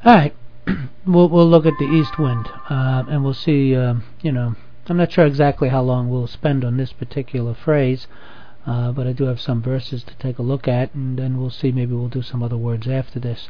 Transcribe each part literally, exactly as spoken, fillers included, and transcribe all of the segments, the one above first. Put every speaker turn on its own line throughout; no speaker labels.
All right, we'll we'll look at the east wind, uh, and we'll see. Uh, you know, I'm not sure exactly how long we'll spend on this particular phrase, uh, but I do have some verses to take a look at, and then we'll see. Maybe we'll do some other words after this.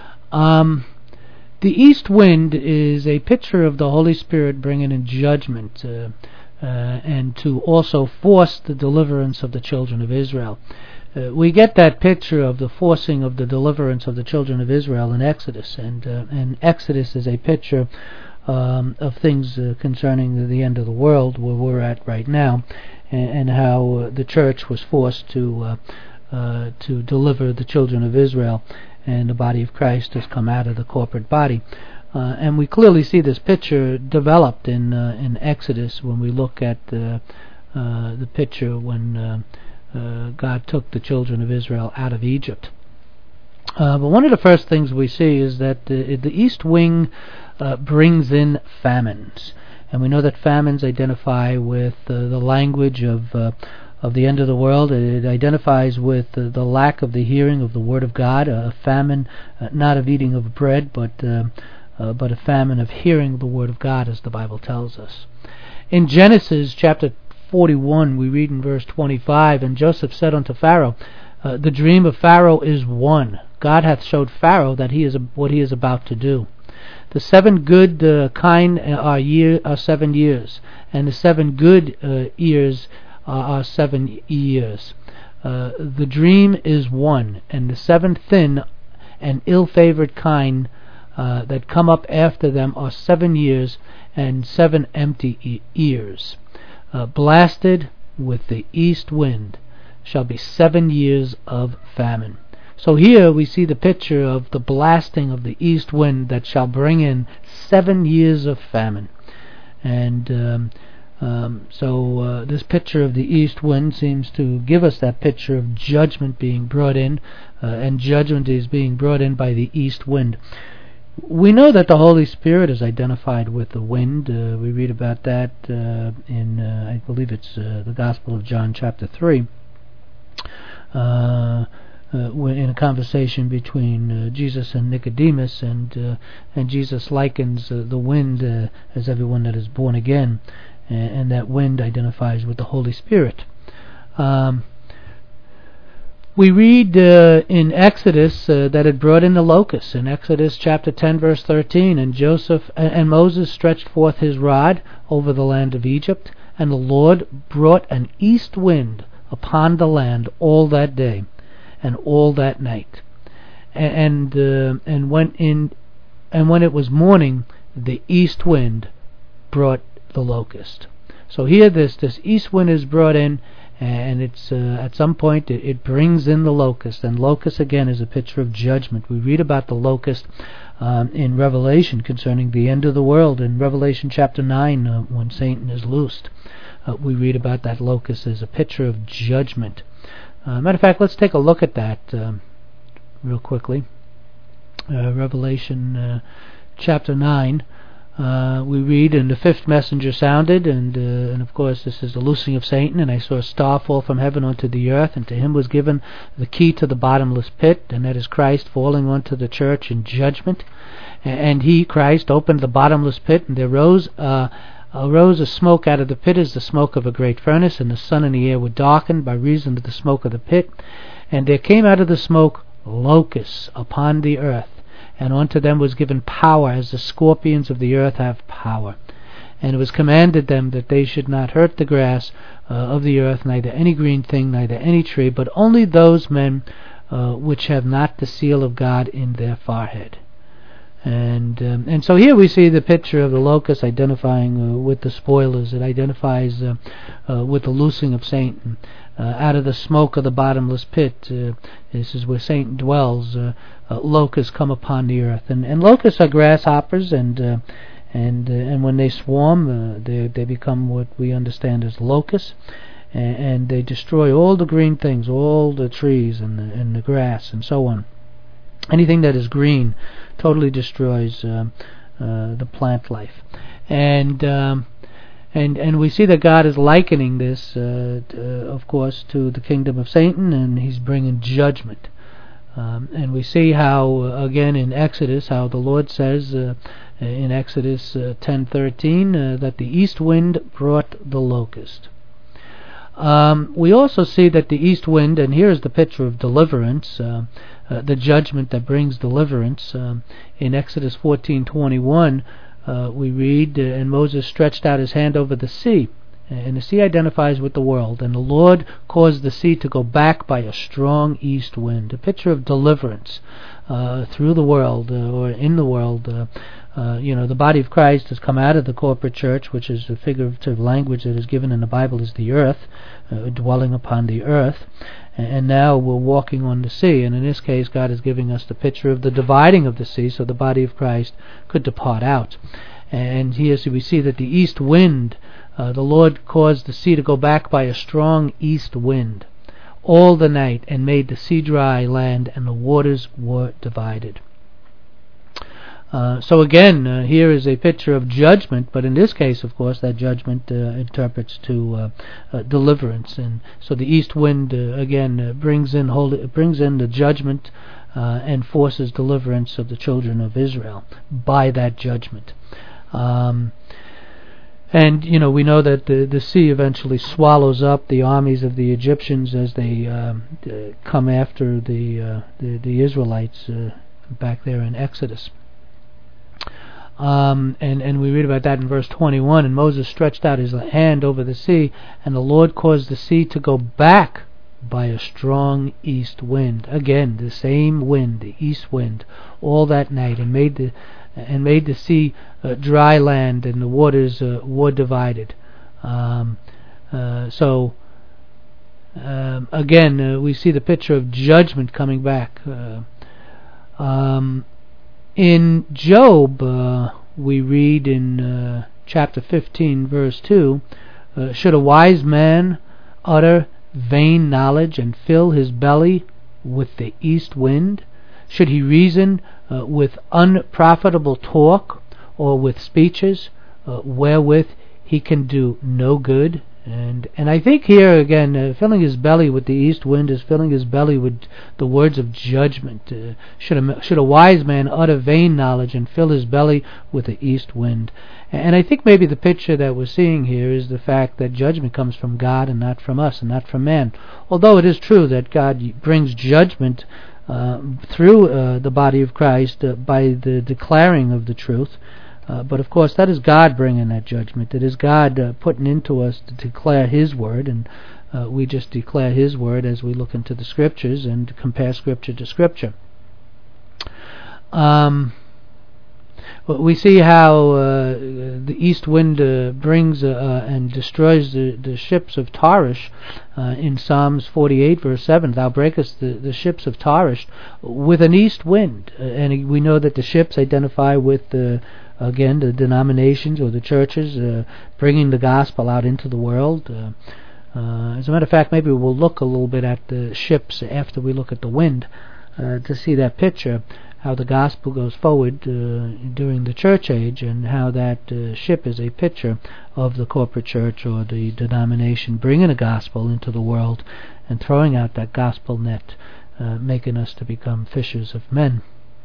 Um, the east wind is a picture of the Holy Spirit bringing in judgment, uh, uh, and to also force the deliverance of the children of Israel. Uh, we get that picture of the forcing of the deliverance of the children of Israel in Exodus, and uh, and Exodus is a picture um, of things uh, concerning the end of the world, where we're at right now, and, and how uh, the church was forced to uh, uh, to deliver the children of Israel, and the body of Christ has come out of the corporate body. Uh, and we clearly see this picture developed in uh, in Exodus when we look at uh, uh, the picture when uh, Uh, God took the children of Israel out of Egypt. Uh, but one of the first things we see is that the, the east wing uh, brings in famines. And we know that famines identify with uh, the language of uh, of the end of the world. It identifies with uh, the lack of the hearing of the Word of God, a famine uh, not of eating of bread, but, uh, uh, but a famine of hearing the Word of God, as the Bible tells us. In Genesis chapter forty-one, we read in verse twenty-five, and Joseph said unto Pharaoh, uh, the dream of Pharaoh is one. God hath showed Pharaoh that he is a, what he is about to do. The seven good uh, kine are year are seven years, and the seven good uh, ears are, are seven years. Uh, the dream is one, and the seven thin and ill-favored kine uh, that come up after them are seven years and seven empty e- ears. Uh, blasted with the east wind shall be seven years of famine. So here we see the picture of the blasting of the east wind that shall bring in seven years of famine. And um, um, so uh, this picture of the east wind seems to give us that picture of judgment being brought in, uh, and judgment is being brought in by the east wind. We know that the Holy Spirit is identified with the wind. Uh, we read about that uh, in, uh, I believe it's uh, the Gospel of John chapter three, uh, uh, in a conversation between uh, Jesus and Nicodemus, and uh, and Jesus likens uh, the wind uh, as everyone that is born again, and, and that wind identifies with the Holy Spirit. Um, We read uh, in Exodus uh, that it brought in the locusts. In Exodus chapter ten, verse thirteen, and Joseph uh, and Moses stretched forth his rod over the land of Egypt, and the Lord brought an east wind upon the land all that day and all that night. And and, uh, and when in and when it was morning, the east wind brought the locust. So here, this this east wind is brought in. And it's uh, at some point it, it brings in the locust, and locust again is a picture of judgment. We read about the locust um, in Revelation concerning the end of the world. In Revelation chapter nine, uh, when Satan is loosed, uh, we read about that locust as a picture of judgment. Uh, matter of fact, let's take a look at that um, real quickly. Uh, Revelation uh, chapter nine. Uh, we read, and the fifth messenger sounded, and uh, and of course this is the loosing of Satan, and I saw a star fall from heaven unto the earth, and to him was given the key to the bottomless pit, and that is Christ falling unto the church in judgment. And he, Christ, opened the bottomless pit, and there rose uh, arose a smoke out of the pit as the smoke of a great furnace, and the sun and the air were darkened by reason of the smoke of the pit. And there came out of the smoke locusts upon the earth, and unto them was given power, as the scorpions of the earth have power. And it was commanded them that they should not hurt the grass uh, of the earth, neither any green thing, neither any tree, but only those men uh, which have not the seal of God in their forehead. And um, and so here we see the picture of the locust identifying uh, with the spoilers. It identifies uh, uh, with the loosing of Satan. Uh, out of the smoke of the bottomless pit, uh, this is where Satan dwells. Uh, uh, locusts come upon the earth, and, and locusts are grasshoppers, and uh, and uh, and when they swarm, uh, they they become what we understand as locusts, and, and they destroy all the green things, all the trees and the, and the grass and so on. Anything that is green totally destroys uh, uh, the plant life, and. Um, And and we see that God is likening this, uh, uh, of course, to the kingdom of Satan, and he's bringing judgment. Um, and we see how, uh, again in Exodus, how the Lord says uh, in Exodus uh, ten thirteen uh, that the east wind brought the locust. Um, we also see that the east wind, and here's the picture of deliverance, uh, uh, the judgment that brings deliverance. Um, in Exodus fourteen twenty-one, uh, we read, uh, and Moses stretched out his hand over the sea, and the sea identifies with the world, and the Lord caused the sea to go back by a strong east wind, a picture of deliverance uh, through the world, uh, or in the world. Uh, uh, you know, the body of Christ has come out of the corporate church, which is the figurative language that is given in the Bible is the earth, uh, dwelling upon the earth, and now we're walking on the sea, and in this case God is giving us the picture of the dividing of the sea so the body of Christ could depart out. And here so we see that the east wind, Uh, the Lord caused the sea to go back by a strong east wind all the night, and made the sea dry land, and the waters were divided. Uh, so again, uh, here is a picture of judgment, but in this case, of course, that judgment uh, interprets to uh, uh, deliverance, and so the east wind uh, again uh, brings in holy, brings in the judgment uh, and forces deliverance of the children of Israel by that judgment. Um, And, you know, we know that the, the sea eventually swallows up the armies of the Egyptians as they um, uh, come after the, uh, the, the Israelites uh, back there in Exodus. Um, and, and we read about that in verse twenty-one. And Moses stretched out his hand over the sea, and the Lord caused the sea to go back by a strong east wind. Again, the same wind, the east wind, all that night, and made the and made the sea uh, dry land, and the waters uh, were divided. Um, uh, so, um, again, uh, we see the picture of judgment coming back. Uh, um, in Job, uh, we read in uh, chapter fifteen, verse two, uh, should a wise man utter vain knowledge and fill his belly with the east wind? Should he reason uh, with unprofitable talk, or with speeches uh, wherewith he can do no good? And and I think here again, uh, filling his belly with the east wind is filling his belly with the words of judgment. Uh, should a should a wise man utter vain knowledge and fill his belly with the east wind? And I think maybe the picture that we're seeing here is the fact that judgment comes from God and not from us and not from man. Although it is true that God brings judgment Uh, through uh, the body of Christ uh, by the declaring of the truth. Uh, but of course that is God bringing that judgment. It is God uh, putting into us to declare His word, and uh, we just declare His word as we look into the Scriptures and compare Scripture to Scripture. Um, we see how uh, the east wind uh, brings uh, uh, and destroys the, the ships of Tarshish uh, in Psalms forty-eight verse seven. Thou breakest the, the ships of Tarshish with an east wind. Uh, and we know that the ships identify with the, again, the denominations or the churches uh, bringing the gospel out into the world. Uh, uh, as a matter of fact, maybe we'll look a little bit at the ships after we look at the wind uh, to see that picture, how the gospel goes forward uh, during the church age, and how that uh, ship is a picture of the corporate church or the denomination bringing the gospel into the world and throwing out that gospel net, uh, making us to become fishers of men.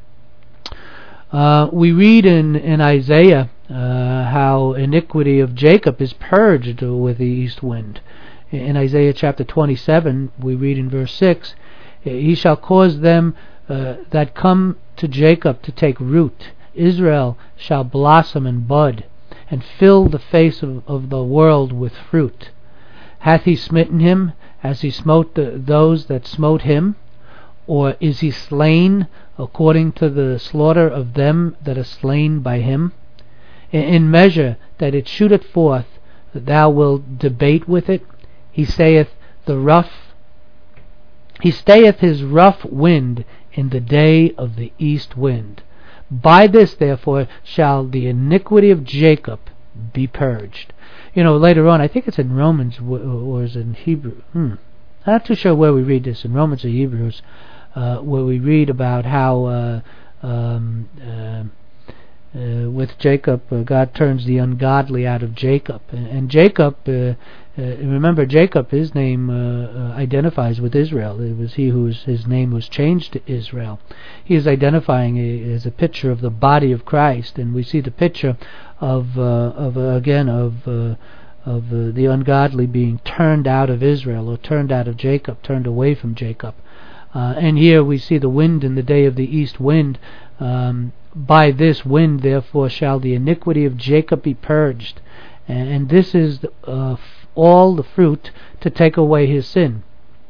Uh, we read in, in Isaiah uh, how iniquity of Jacob is purged with the east wind. In Isaiah chapter twenty-seven, we read in verse six, he shall cause them Uh, that come to Jacob to take root. Israel shall blossom and bud, and fill the face of, of the world with fruit. Hath he smitten him as he smote the, those that smote him? Or is he slain according to the slaughter of them that are slain by him? In, in measure that it shooteth forth, thou wilt debate with it. He saith the rough He stayeth his rough wind in the day of the east wind. By this, therefore, shall the iniquity of Jacob be purged. You know, later on, I think it's in Romans or is it in Hebrew. Hmm. I'm not too sure where we read this, in Romans or Hebrews, uh, where we read about how uh, um, uh, uh, with Jacob, uh, God turns the ungodly out of Jacob. And, and Jacob, uh, uh, remember Jacob, his name uh, uh, identifies with Israel. It was he whose his name was changed to Israel. He is identifying a, as a picture of the body of Christ, and we see the picture of, uh, of uh, again, of uh, of uh, the ungodly being turned out of Israel, or turned out of Jacob, turned away from Jacob. Uh, and here we see the wind in the day of the east wind. Um, by this wind, therefore, shall the iniquity of Jacob be purged. And, and this is the, uh, f- all the fruit to take away his sin.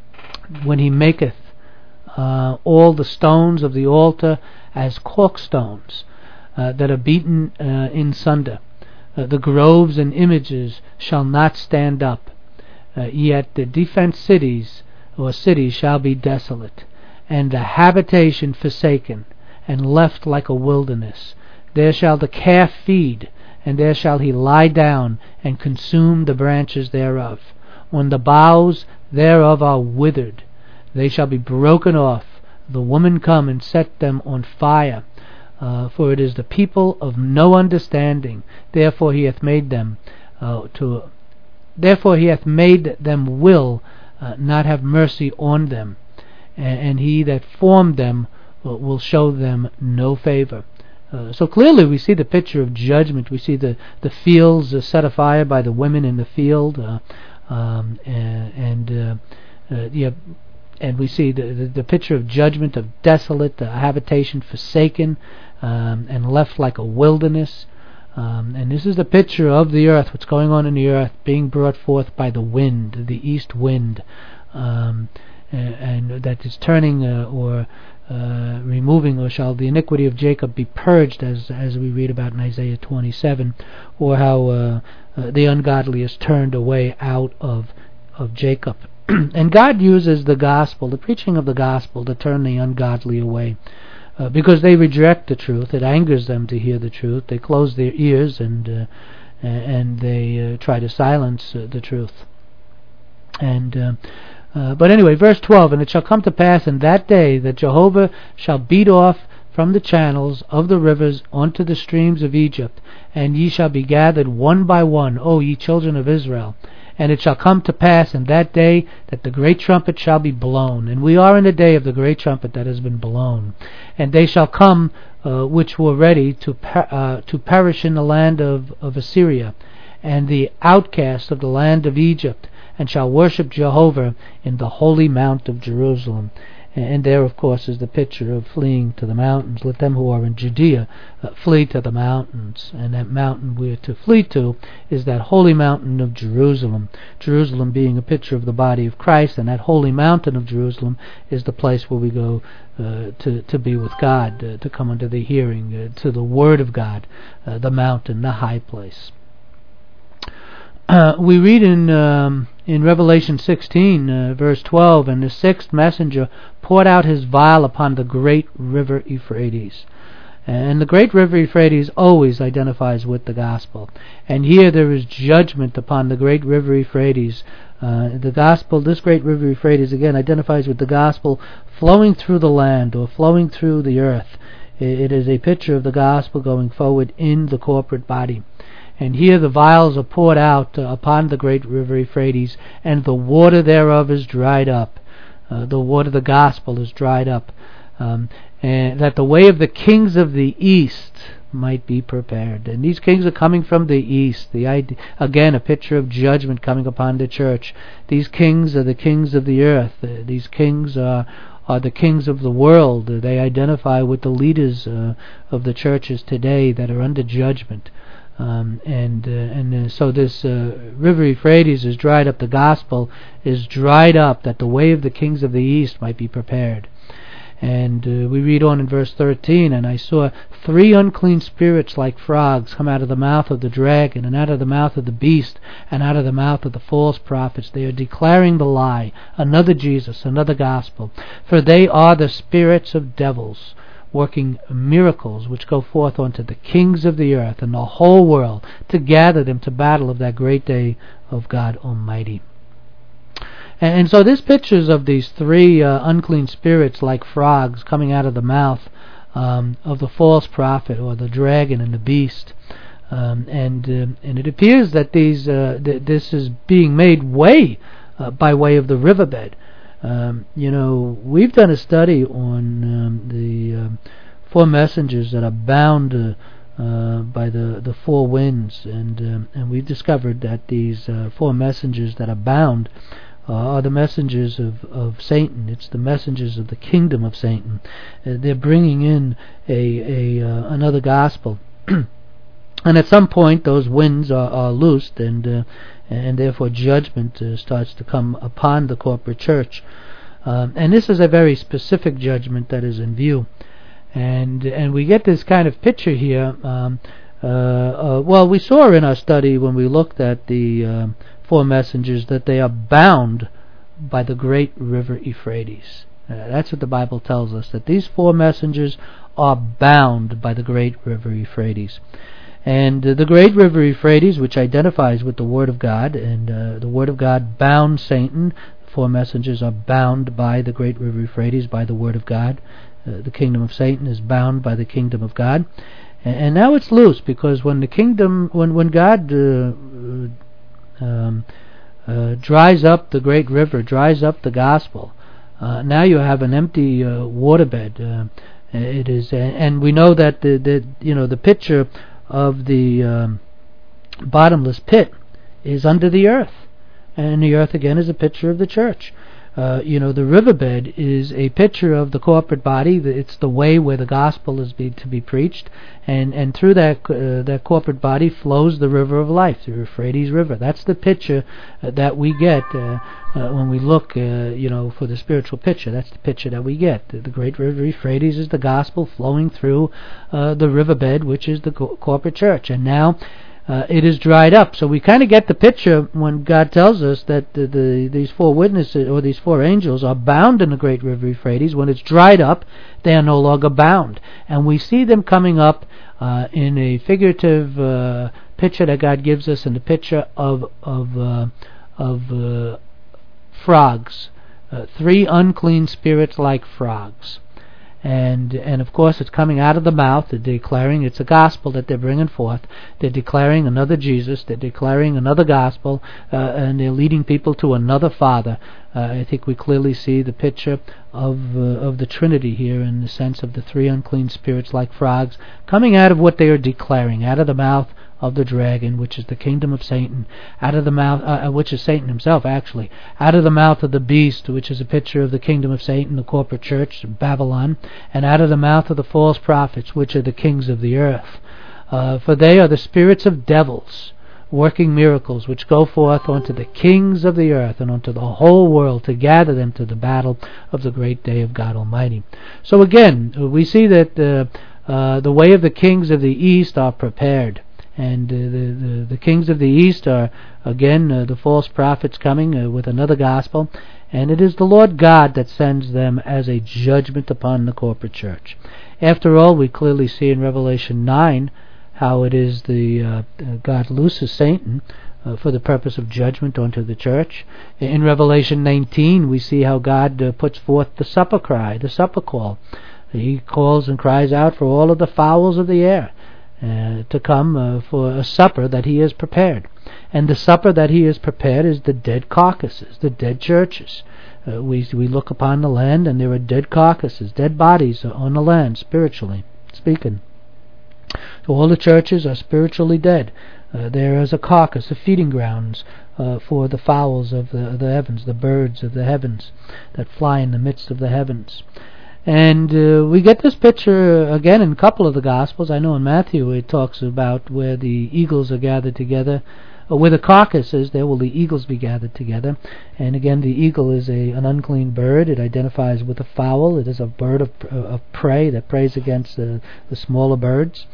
When he maketh uh, all the stones of the altar as corkstones uh, that are beaten uh, in sunder. Uh, the groves and images shall not stand up. Uh, yet the defenced cities or cities shall be desolate, and the habitation forsaken, and left like a wilderness. There shall the calf feed, and there shall he lie down, and consume the branches thereof. When the boughs thereof are withered, they shall be broken off. The woman come and set them on fire. Uh, for it is the people of no understanding. Therefore he hath made them uh, to. Therefore he hath made them will uh, not have mercy on them, and, and he that formed them uh, will show them no favor. Uh, so clearly we see the picture of judgment. We see the the fields uh, set afire by the women in the field, uh, um, and, and uh, uh, yeah. And we see the, the, the picture of judgment, of desolate, the habitation forsaken, um, and left like a wilderness. Um, and this is the picture of the earth, what's going on in the earth, being brought forth by the wind, the east wind, um, and, and that is turning uh, or uh, removing, or shall the iniquity of Jacob be purged, as as we read about in Isaiah twenty-seven, or how uh, uh, the ungodly is turned away out of of Jacob. And God uses the gospel, the preaching of the gospel, to turn the ungodly away. Uh, because they reject the truth. It angers them to hear the truth. They close their ears and uh, and they uh, try to silence uh, the truth. And uh, uh, but anyway, verse twelve, and it shall come to pass in that day that Jehovah shall beat off from the channels of the rivers unto the streams of Egypt, and ye shall be gathered one by one, O ye children of Israel. And it shall come to pass in that day that the great trumpet shall be blown. And we are in the day of the great trumpet that has been blown. And they shall come uh, which were ready to per- uh, to perish in the land of, of Assyria, and the outcast of the land of Egypt, and shall worship Jehovah in the holy mount of Jerusalem. And there, of course, is the picture of fleeing to the mountains. Let them who are in Judea uh, flee to the mountains. And that mountain we're to flee to is that holy mountain of Jerusalem. Jerusalem being a picture of the body of Christ, and that holy mountain of Jerusalem is the place where we go uh, to, to be with God, uh, to come under the hearing, uh, to the Word of God, uh, the mountain, the high place. Uh, we read in um, in Revelation sixteen, uh, verse twelve, and the sixth messenger poured out his vial upon the great river Euphrates. And the great river Euphrates always identifies with the gospel. And here there is judgment upon the great river Euphrates. Uh, the gospel, this great river Euphrates, again, identifies with the gospel flowing through the land, or flowing through the earth. It is a picture of the gospel going forward in the corporate body. And here the vials are poured out uh, upon the great river Euphrates, and the water thereof is dried up. Uh, the water of the gospel is dried up. Um, and that the way of the kings of the east might be prepared. And these kings are coming from the east. The idea, again, a picture of judgment coming upon the church. These kings are the kings of the earth. Uh, these kings are are the kings of the world. Uh, they identify with the leaders uh, of the churches today that are under judgment. Um, and uh, and uh, so this uh, river Euphrates is dried up. The gospel is dried up, that the way of the kings of the east might be prepared. And uh, we read on in verse thirteen, and I saw three unclean spirits like frogs come out of the mouth of the dragon, and out of the mouth of the beast, and out of the mouth of the false prophets. They are declaring the lie, another Jesus, another gospel. For they are the spirits of devils, working miracles which go forth unto the kings of the earth and the whole world, to gather them to battle of that great day of God Almighty. And, and so this pictures of these three uh, unclean spirits like frogs coming out of the mouth um, of the false prophet, or the dragon and the beast. Um, and uh, and it appears that these uh, th- this is being made way uh, by way of the riverbed. Um, you know, we've done a study on um, the um, four messengers that are bound uh, uh, by the, the four winds, and um, and we've discovered that these uh, four messengers that are bound uh, are the messengers of, of Satan. It's the messengers of the kingdom of Satan. Uh, they're bringing in a a uh, another gospel. And at some point, those winds are, are loosed, and uh, and therefore judgment uh, starts to come upon the corporate church. Um, and this is a very specific judgment that is in view. And and we get this kind of picture here. Um, uh, uh, well, we saw in our study when we looked at the uh, four messengers that they are bound by the great river Euphrates. Uh, that's what the Bible tells us, that these four messengers are bound by the great river Euphrates. And uh, the great river Euphrates, which identifies with the Word of God, and uh, the Word of God bound Satan. The four messengers are bound by the great river Euphrates, by the Word of God. Uh, the kingdom of Satan is bound by the kingdom of God. And, and now it's loose, because when the kingdom, when, when God uh, um, uh, dries up the great river, dries up the gospel, uh, now you have an empty uh, waterbed. Uh, it is, and we know that the, the you know the picture of the um, bottomless pit is under the earth, and the earth again is a picture of the church. Uh, you know, the riverbed is a picture of the corporate body. It's the way where the gospel is be, to be preached, and and through that uh, that corporate body flows the river of life, the Euphrates River. That's the picture uh, that we get uh, uh, when we look, uh, you know, for the spiritual picture. That's the picture that we get. The, the great river Euphrates is the gospel flowing through uh, the riverbed, which is the co- corporate church, and now. Uh, it is dried up. So we kind of get the picture when God tells us that the, the, these four witnesses, or these four angels, are bound in the great river Euphrates. When it's dried up, they are no longer bound. And we see them coming up uh, in a figurative uh, picture that God gives us, in the picture of of uh, of uh, frogs, uh, three unclean spirits like frogs. And and of course it's coming out of the mouth. They're declaring it's a gospel that they're bringing forth. They're declaring another Jesus. They're declaring another gospel, uh, and they're leading people to another Father. Uh, I think we clearly see the picture of uh, of the Trinity here, in the sense of the three unclean spirits like frogs coming out of what they are declaring, out of the mouth of the dragon, which is the kingdom of Satan, out of the mouth, uh, which is Satan himself, actually, out of the mouth of the beast, which is a picture of the kingdom of Satan, the corporate church, Babylon, and out of the mouth of the false prophets, which are the kings of the earth. Uh, for they are the spirits of devils, working miracles, which go forth unto the kings of the earth and unto the whole world, to gather them to the battle of the great day of God Almighty. So again, we see that uh, uh, the way of the kings of the east are prepared. And uh, the, the the kings of the east are, again, uh, the false prophets coming uh, with another gospel. And it is the Lord God that sends them as a judgment upon the corporate church. After all, we clearly see in Revelation nine how it is the uh, God looses Satan uh, for the purpose of judgment unto the church. In Revelation nineteen, we see how God uh, puts forth the supper cry, the supper call. He calls and cries out for all of the fowls of the air Uh, to come uh, for a supper that he has prepared. And the supper that he has prepared is the dead carcasses, the dead churches. Uh, we we look upon the land, and there are dead carcasses, dead bodies on the land, spiritually speaking. So all the churches are spiritually dead. Uh, there is a carcass, a feeding grounds uh, for the fowls of the, the heavens, the birds of the heavens that fly in the midst of the heavens. And uh, we get this picture again in a couple of the Gospels. I know in Matthew it talks about where the eagles are gathered together, or where the carcass is, there will the eagles be gathered together. And again, the eagle is a an unclean bird. It identifies with a fowl. It is a bird of, of prey that preys against the, the smaller birds.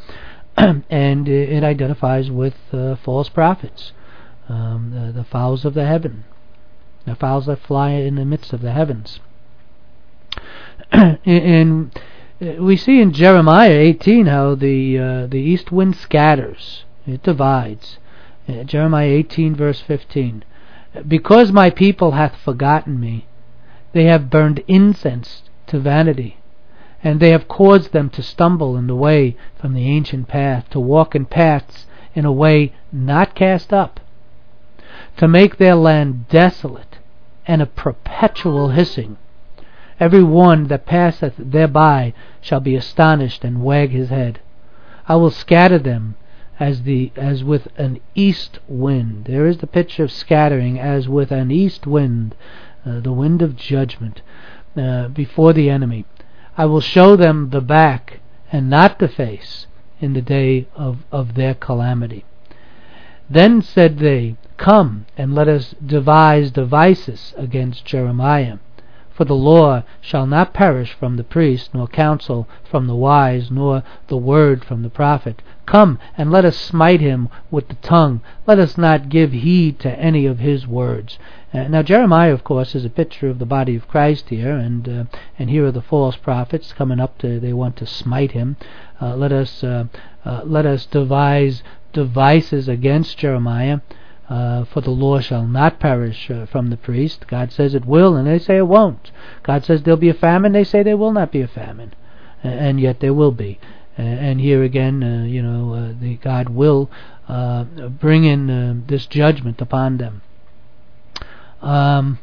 And it identifies with uh, false prophets, um, the, the fowls of the heaven, the fowls that fly in the midst of the heavens. And we see in Jeremiah eighteen how the uh, the east wind scatters, it divides. Uh, Jeremiah eighteen verse fifteen. Because my people hath forgotten me, they have burned incense to vanity, And they have caused them to stumble in the way from the ancient path, to walk in paths in a way not cast up, to make their land desolate and a perpetual hissing. Every one that passeth thereby shall be astonished and wag his head. I will scatter them as the as with an east wind. There is the picture of scattering as with an east wind, uh, the wind of judgment, uh, before the enemy. I will show them the back and not the face in the day of, of their calamity. Then said they, Come, and let us devise devices against Jeremiah. For the law shall not perish from the priest, nor counsel from the wise, nor the word from the prophet. Come, and let us smite him with the tongue. Let us not give heed to any of his words. Uh, now Jeremiah, of course, is a picture of the body of Christ here, and uh, and here are the false prophets coming up to, they want to smite him. Uh, let us uh, uh, let us devise devices against Jeremiah. Uh, for the law shall not perish uh, from the priest. God says it will, and they say it won't. God says there'll be a famine. They say there will not be a famine, uh, and yet there will be. Uh, and here again, uh, you know, uh, the God will uh, bring in uh, this judgment upon them. Um,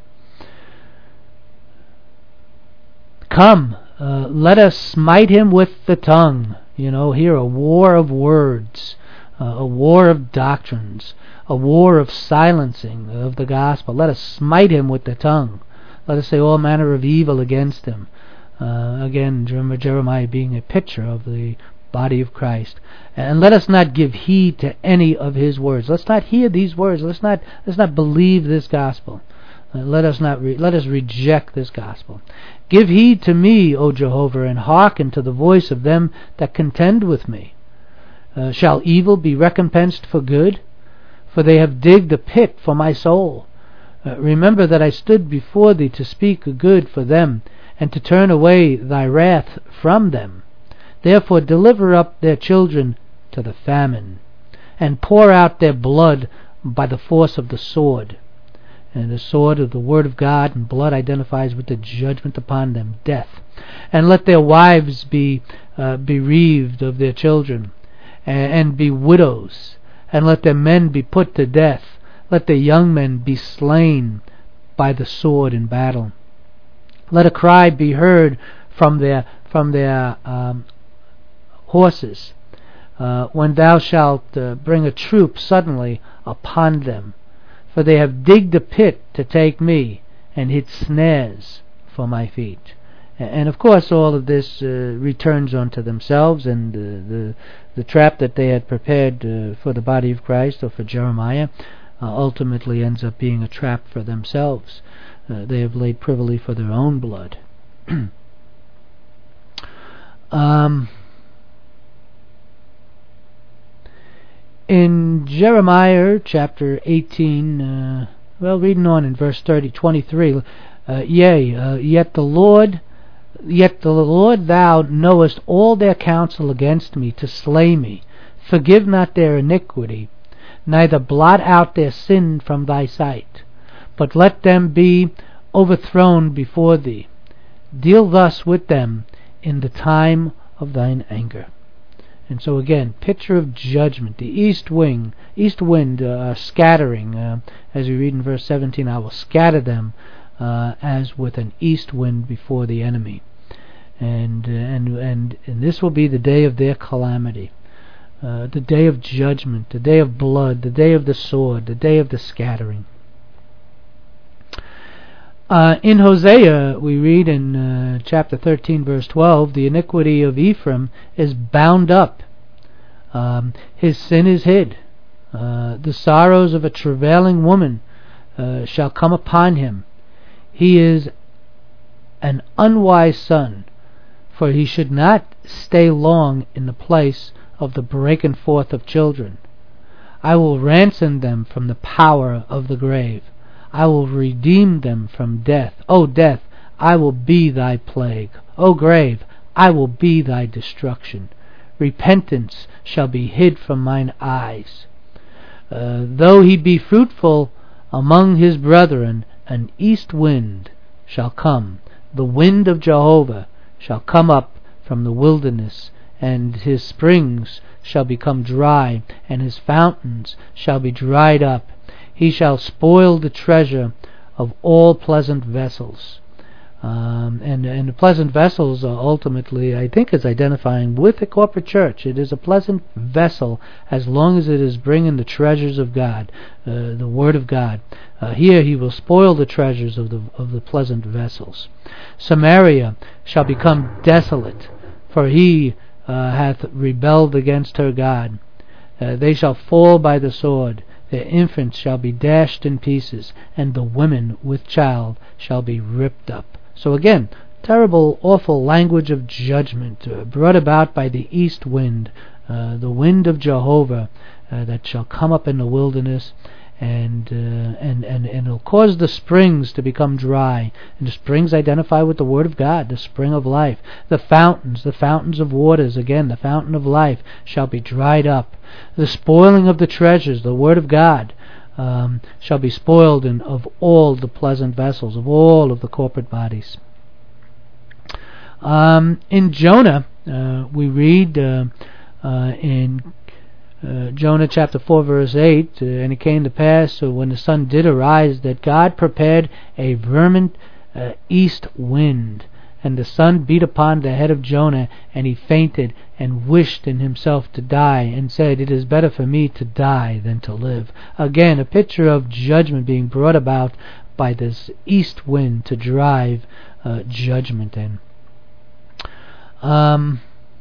Come, uh, let us smite him with the tongue. You know, here a war of words, uh, a war of doctrines, a war of silencing of the gospel. Let us smite him with the tongue. Let us say all manner of evil against him. Uh, again, remember Jeremiah being a picture of the body of Christ. And let us not give heed to any of his words. Let's not hear these words. Let's not let's not believe this gospel. Uh, let us not re- let us reject this gospel. Give heed to me, O Jehovah, and hearken to the voice of them that contend with me. Uh, shall evil be recompensed for good? For they have digged a pit for my soul. Uh, remember that I stood before thee to speak good for them, and to turn away thy wrath from them. Therefore deliver up their children to the famine, and pour out their blood by the force of the sword. And the sword of the word of God and blood identifies with the judgment upon them, death. And let their wives be uh, bereaved of their children, and, and be widows. And let their men be put to death. Let their young men be slain by the sword in battle. Let a cry be heard from their from their um, horses, uh, when thou shalt uh, bring a troop suddenly upon them. For they have digged a pit to take me, and hid snares for my feet. And of course all of this uh, returns onto themselves, and uh, the the trap that they had prepared uh, for the body of Christ, or for Jeremiah, uh, ultimately ends up being a trap for themselves. Uh, they have laid privily for their own blood. um, in Jeremiah chapter eighteen, uh, well, reading on in verse thirty, twenty-three, uh, yea, uh, yet the Lord Yet the Lord, thou knowest all their counsel against me, to slay me. Forgive not their iniquity, neither blot out their sin from thy sight, but let them be overthrown before thee. Deal thus with them in the time of thine anger. And so again, picture of judgment, the east wing, east wind uh, scattering, uh, as we read in verse seventeen, I will scatter them Uh, as with an east wind before the enemy, and uh, and and and this will be the day of their calamity, uh, the day of judgment, the day of blood, the day of the sword, the day of the scattering. Uh, in Hosea, we read in uh, chapter thirteen, verse twelve, the iniquity of Ephraim is bound up, um, his sin is hid. Uh, the sorrows of a travailing woman uh, shall come upon him. He is an unwise son, for he should not stay long in the place of the breaking forth of children. I will ransom them from the power of the grave. I will redeem them from death. O death, I will be thy plague. O grave, I will be thy destruction. Repentance shall be hid from mine eyes. Uh, though he be fruitful among his brethren, an east wind shall come, the wind of Jehovah shall come up from the wilderness, and his springs shall become dry, and his fountains shall be dried up. He shall spoil the treasure of all pleasant vessels. Um, and, and the pleasant vessels are ultimately, I think, is identifying with the corporate church. It is a pleasant vessel as long as it is bringing the treasures of God, uh, the Word of God. Uh, here he will spoil the treasures of the of the pleasant vessels. Samaria shall become desolate, for he uh, hath rebelled against her God. Uh, they shall fall by the sword. Their infants shall be dashed in pieces, and the women with child shall be ripped up. So again, terrible, awful language of judgment uh, brought about by the east wind, uh, the wind of Jehovah uh, that shall come up in the wilderness, and, uh, and and and it'll cause the springs to become dry. And the springs identify with the Word of God, the spring of life. The fountains, the fountains of waters, again, the fountain of life, shall be dried up. The spoiling of the treasures, the Word of God, Um, shall be spoiled in, of all the pleasant vessels, of all of the corporate bodies. Um, in Jonah, uh, we read uh, uh, in uh, Jonah chapter four verse eight, uh, and it came to pass uh, when the sun did arise that God prepared a vermin uh, east wind, and the sun beat upon the head of Jonah, and he fainted and wished in himself to die, and said, "It is better for me to die than to live." Again, a picture of judgment being brought about by this east wind to drive uh, judgment in. Um,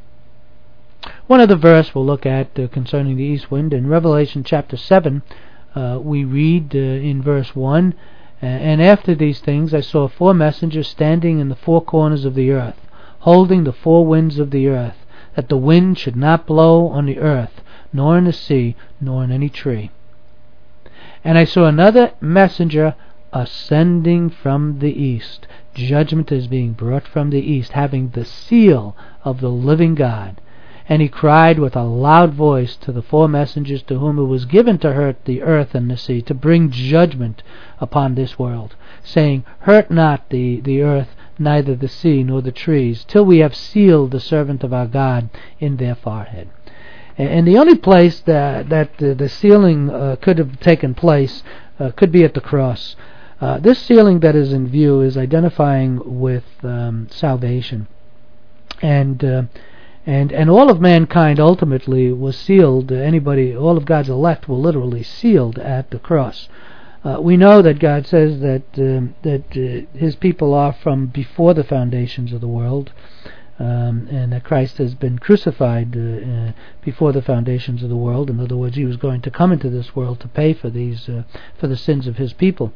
one other verse we'll look at uh, concerning the east wind. In Revelation chapter seven, uh, we read uh, in verse one, "And after these things I saw four messengers standing in the four corners of the earth, holding the four winds of the earth, that the wind should not blow on the earth, nor in the sea, nor in any tree. And I saw another messenger ascending from the east." Judgment is being brought from the east, having the seal of the living God. "And he cried with a loud voice to the four messengers to whom it was given to hurt the earth and the sea, to bring judgment upon this world, saying, Hurt not the, the earth, neither the sea, nor the trees, till we have sealed the servant of our God in their forehead." And the only place that, that uh, the sealing uh, could have taken place uh, could be at the cross. Uh, this sealing that is in view is identifying with um, salvation. And... Uh, And and all of mankind ultimately was sealed. Anybody, all of God's elect were literally sealed at the cross. Uh, we know that God says that um, that uh, His people are from before the foundations of the world, um, and that Christ has been crucified uh, uh, before the foundations of the world. In other words, He was going to come into this world to pay for these uh, for the sins of His people.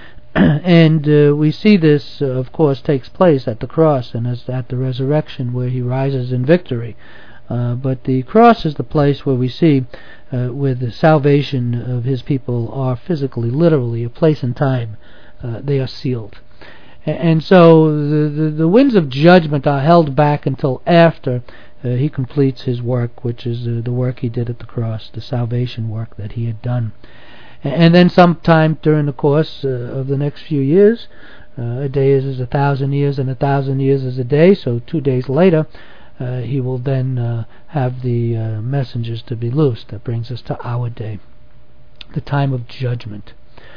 And uh, we see this, uh, of course, takes place at the cross and as at the resurrection, where He rises in victory. Uh, but the cross is the place where we see uh, where the salvation of His people are physically, literally, a place and time. Uh, they are sealed. And, and so the, the, the winds of judgment are held back until after uh, He completes His work, which is uh, the work He did at the cross, the salvation work that He had done. And then sometime during the course uh, of the next few years, uh, a day is as a thousand years, and a thousand years is a day, so two days later, uh, He will then uh, have the uh, messengers to be loosed. That brings us to our day, the time of judgment.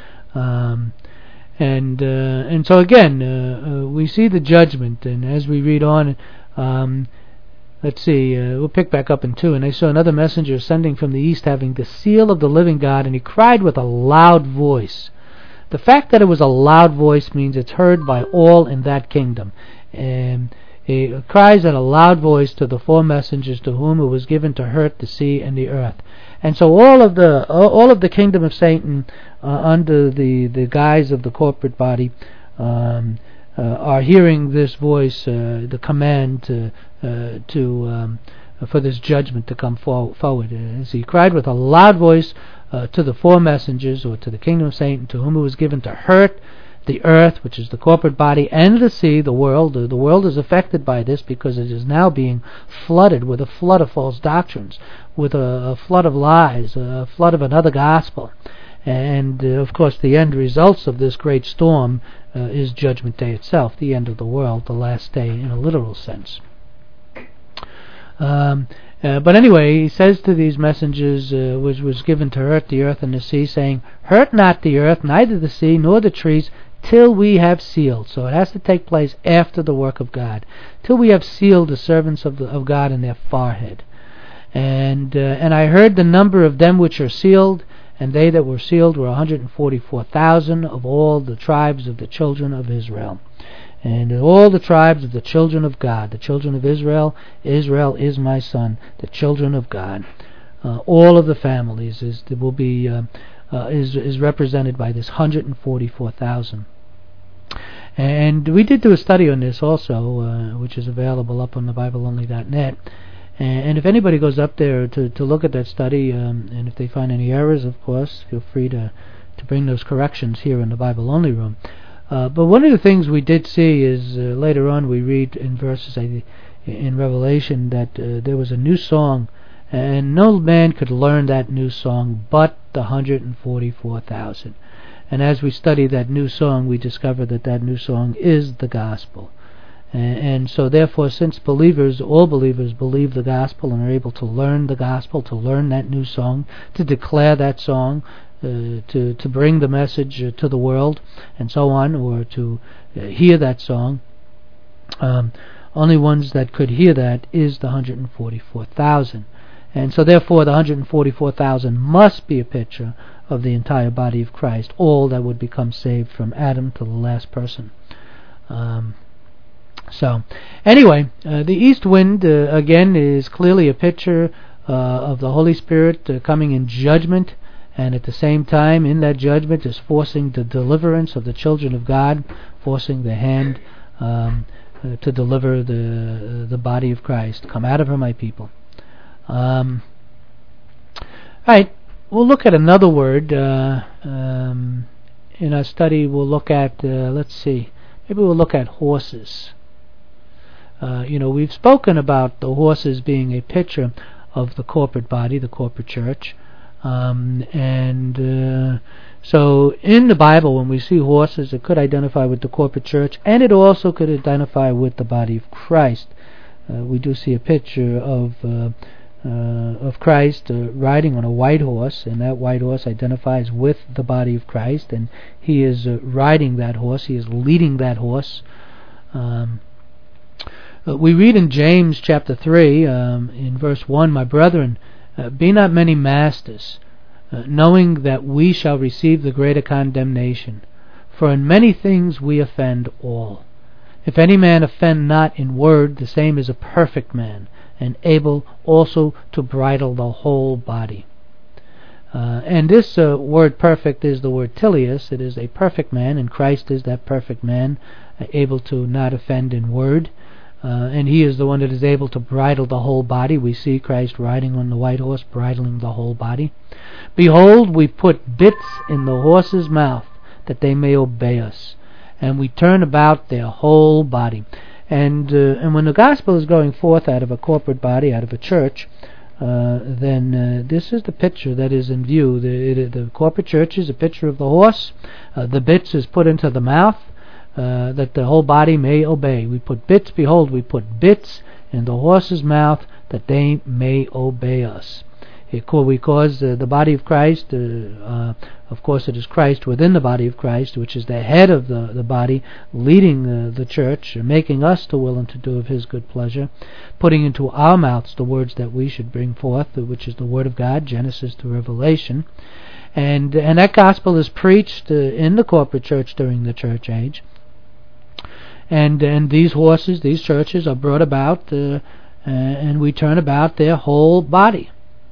Um, and uh, and so again, uh, uh, we see the judgment, and as we read on, um, Let's see, uh, we'll pick back up in two. "And I saw another messenger ascending from the east, having the seal of the living God, and he cried with a loud voice." The fact that it was a loud voice means it's heard by all in that kingdom. And he cries at a loud voice to the four messengers to whom it was given to hurt the sea and the earth. And so all of the all of the kingdom of Satan, uh, under the, the guise of the corporate body, um, Uh, are hearing this voice, uh, the command to, uh, to um, for this judgment to come for- forward. As he cried with a loud voice uh, to the four messengers, or to the kingdom of Satan, to whom it was given to hurt the earth, which is the corporate body, and the sea, the world. Uh, the world is affected by this because it is now being flooded with a flood of false doctrines, with a, a flood of lies, a flood of another gospel. And, uh, of course, the end results of this great storm uh, is Judgment Day itself, the end of the world, the last day in a literal sense. Um, uh, but anyway, he says to these messengers, uh, which was given to hurt the earth and the sea, saying, "Hurt not the earth, neither the sea, nor the trees, till we have sealed." So it has to take place after the work of God, till we have sealed the servants of, the, of God in their forehead. And uh, and I heard the number of them which are sealed, and they that were sealed were one hundred forty-four thousand of all the tribes of the children of Israel. And all the tribes of the children of God, the children of Israel, Israel is my son, the children of God. Uh, all of the families is will be uh, uh, is is represented by this one hundred forty-four thousand. And we did do a study on this also, uh, which is available up on the Bible Only dot net. And if anybody goes up there to, to look at that study, um, and if they find any errors, of course, feel free to, to bring those corrections here in the Bible Only room. Uh, but one of the things we did see is uh, later on we read in verses in Revelation that uh, there was a new song, and no man could learn that new song but the one hundred forty-four thousand. And as we study that new song, we discover that that new song is the gospel. And, and so therefore, since believers, all believers believe the gospel and are able to learn the gospel, to learn that new song, to declare that song, uh, to, to bring the message uh, to the world, and so on, or to uh, hear that song, um, only ones that could hear that is the one hundred forty-four thousand. And so therefore the one hundred forty-four thousand must be a picture of the entire body of Christ, all that would become saved from Adam to the last person. Um, so, anyway, uh, the east wind, uh, again, is clearly a picture uh, of the Holy Spirit uh, coming in judgment, and at the same time, in that judgment, is forcing the deliverance of the children of God, forcing the hand um, uh, to deliver the, uh, the body of Christ. Come out of her, my people. Um, Alright, we'll look at another word. Uh, um, in our study, we'll look at, uh, let's see, maybe we'll look at horses. Uh, you know, we've spoken about the horses being a picture of the corporate body, the corporate church. Um, and uh, so in the Bible, when we see horses, it could identify with the corporate church, and it also could identify with the body of Christ. Uh, we do see a picture of uh, Uh, of Christ uh, riding on a white horse, and that white horse identifies with the body of Christ, and he is uh, riding that horse, he is leading that horse. Um, uh, we read in James chapter three, um, in verse one, "My brethren, uh, be not many masters, uh, knowing that we shall receive the greater condemnation. For in many things we offend all. If any man offend not in word, the same is a perfect man, and able also to bridle the whole body." Uh, and this uh, word perfect is the word tilius. It is a perfect man, and Christ is that perfect man, uh, able to not offend in word. Uh, and he is the one that is able to bridle the whole body. We see Christ riding on the white horse, bridling the whole body. "Behold, we put bits in the horse's mouth, that they may obey us, and we turn about their whole body." And uh, and when the gospel is going forth out of a corporate body, out of a church, uh, then uh, this is the picture that is in view. The, it, the corporate church is a picture of the horse. Uh, the bits is put into the mouth, uh, that the whole body may obey. We put bits, behold, we put bits in the horse's mouth, that they may obey us. We cause uh, the body of Christ, uh, uh, of course it is Christ within the body of Christ, which is the head of the, the body, leading uh, the church, making us to will and to do of his good pleasure, putting into our mouths the words that we should bring forth, which is the word of God, Genesis to Revelation. And, and that gospel is preached uh, in the corporate church during the church age. And, and these horses, these churches are brought about, uh, uh, and we turn about their whole body.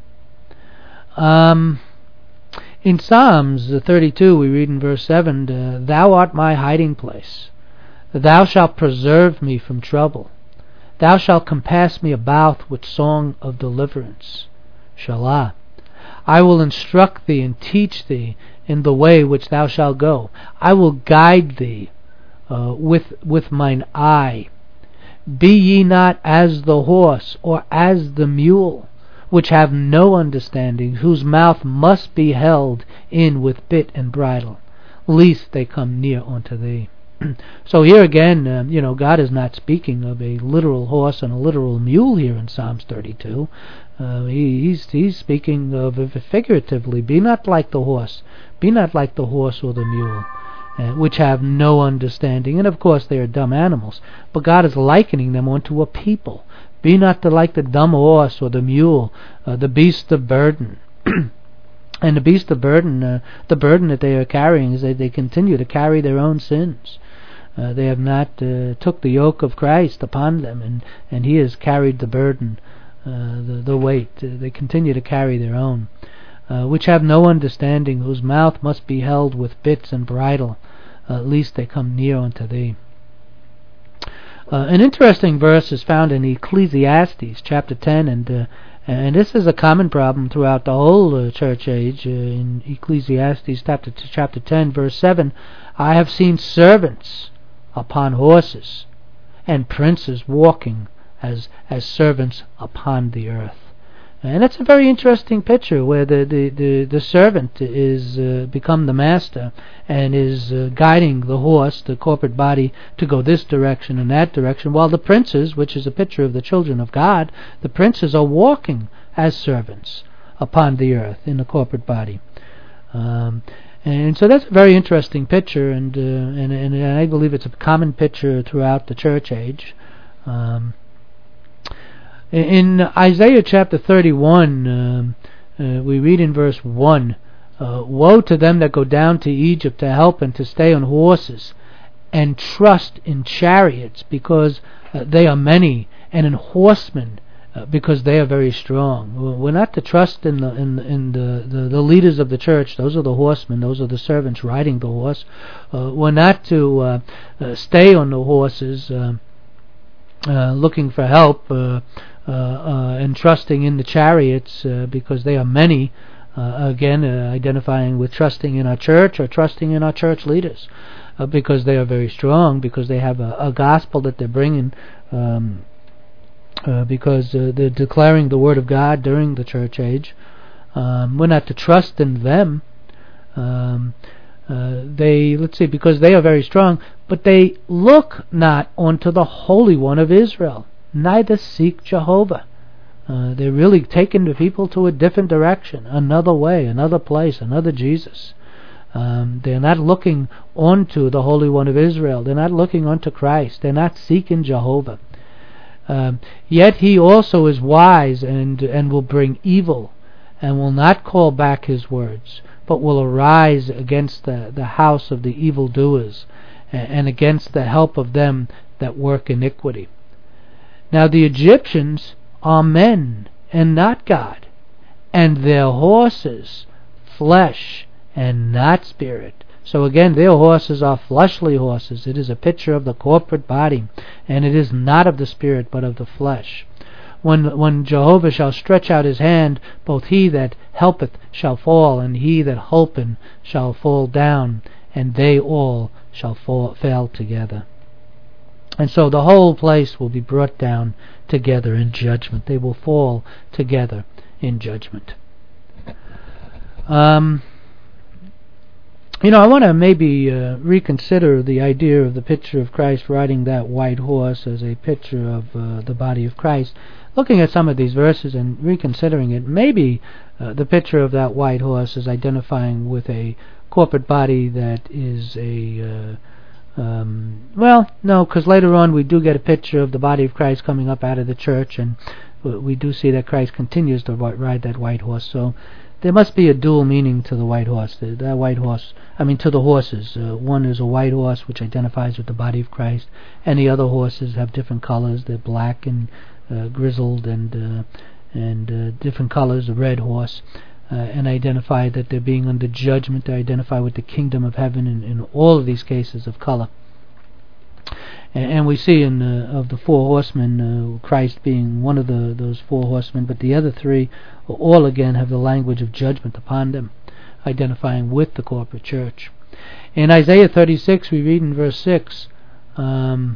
Um, in Psalms thirty-two, we read in verse seven, uh, "Thou art my hiding place. Thou shalt preserve me from trouble. Thou shalt compass me about with song of deliverance. Shalah. I will instruct thee and teach thee in the way which thou shalt go. I will guide thee uh, with with mine eye. Be ye not as the horse, or as the mule, which have no understanding, whose mouth must be held in with bit and bridle, lest they come near unto thee." So here again, um, you know, God is not speaking of a literal horse and a literal mule here in Psalms thirty-two. Uh, he, he's he's speaking of it figuratively. Be not like the horse. Be not like the horse or the mule, uh, which have no understanding. And of course they are dumb animals. But God is likening them unto a people. Be not the, like the dumb horse or the mule, uh, the beast of burden. And the beast of burden, uh, the burden that they are carrying is that they continue to carry their own sins. Uh, they have not uh, took the yoke of Christ upon them, and, and He has carried the burden, uh, the, the weight. Uh, they continue to carry their own, uh, which have no understanding, whose mouth must be held with bits and bridle, uh, lest they come near unto Thee. Uh, an interesting verse is found in Ecclesiastes chapter ten, and uh, and this is a common problem throughout the whole uh, church age. Uh, in Ecclesiastes chapter t- chapter ten, verse seven, I have seen servants upon horses, and princes walking as as servants upon the earth. And that's a very interesting picture, where the the, the, the servant is uh, become the master and is uh, guiding the horse, the corporate body, to go this direction and that direction, while the princes, which is a picture of the children of God, the princes are walking as servants upon the earth in the corporate body. Um, And so that's a very interesting picture, and, uh, and and I believe it's a common picture throughout the church age. Um, in Isaiah chapter thirty-one, um, uh, we read in verse one, uh, Woe to them that go down to Egypt to help and to stay on horses, and trust in chariots, because uh, they are many, and in horsemen, Uh, because they are very strong. We're not to trust in the in the, in the, the, the leaders of the church. Those are the horsemen. Those are the servants riding the horse. Uh, we're not to uh, uh, stay on the horses, uh, uh, looking for help, uh, uh, uh, and trusting in the chariots, uh, because they are many. Uh, again, uh, identifying with trusting in our church or trusting in our church leaders, uh, because they are very strong, because they have a, a gospel that they're bringing. Um, Uh, because uh, they're declaring the word of God during the church age. Um, we're not to trust in them. Um, uh, they, let's see, because they are very strong, but they look not unto the Holy One of Israel, neither seek Jehovah. Uh, they're really taking the people to a different direction, another way, another place, another Jesus. Um, they're not looking unto the Holy One of Israel. They're not looking unto Christ. They're not seeking Jehovah. Um, yet he also is wise and and will bring evil, and will not call back his words, but will arise against the, the house of the evildoers, and, and against the help of them that work iniquity. Now the Egyptians are men and not God, and their horses flesh and not spirit. So again, their horses are fleshly horses. It is a picture of the corporate body, and it is not of the spirit, but of the flesh. When when Jehovah shall stretch out his hand, both he that helpeth shall fall, and he that holpen shall fall down, and they all shall fall, fail together. And so the whole place will be brought down together in judgment. They will fall together in judgment. Um... You know, I want to maybe uh, reconsider the idea of the picture of Christ riding that white horse as a picture of uh, the body of Christ. Looking at some of these verses and reconsidering it, maybe uh, the picture of that white horse is identifying with a corporate body that is a... Uh, um, well, no, because later on we do get a picture of the body of Christ coming up out of the church, and we do see that Christ continues to ride that white horse. So there must be a dual meaning to the white horse. The, that white horse, I mean to the horses. Uh, one is a white horse which identifies with the body of Christ, and the other horses have different colors. They're black and uh, grizzled and uh, and uh, different colors. A red horse, uh, and identify that they're being under judgment. They identify with the kingdom of heaven in, in all of these cases of color. And, and we see in uh, of the four horsemen, uh, Christ being one of the those four horsemen, but the other three all again have the language of judgment upon them, identifying with the corporate church. In Isaiah thirty-six, we read in verse six, um,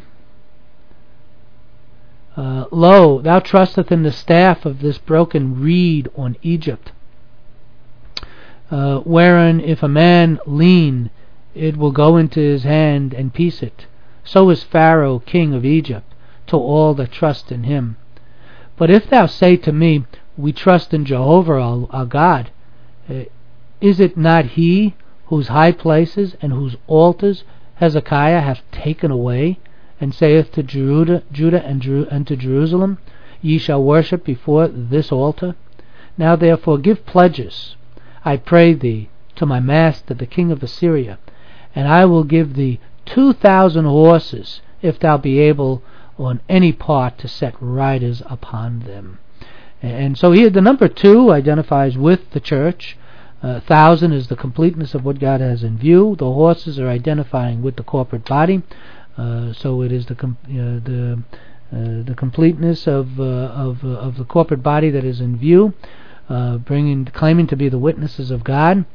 uh, Lo, thou trusteth in the staff of this broken reed on Egypt, uh, wherein if a man lean, it will go into his hand and piece it. So is Pharaoh king of Egypt to all that trust in him. But if thou say to me, we trust in Jehovah our, our God, uh, is it not he whose high places and whose altars Hezekiah hath taken away, and saith to Judah, Judah and, Jeru- and to Jerusalem, ye shall worship before this altar? Now therefore give pledges, I pray thee, to my master the king of Assyria, and I will give thee two thousand horses, if thou be able on any part to set riders upon them. And so here the number two identifies with the church. Uh, thousand is the completeness of what God has in view. The horses are identifying with the corporate body. Uh, so it is the com- uh, the uh, the completeness of uh, of uh, of the corporate body that is in view, uh, bringing claiming to be the witnesses of God.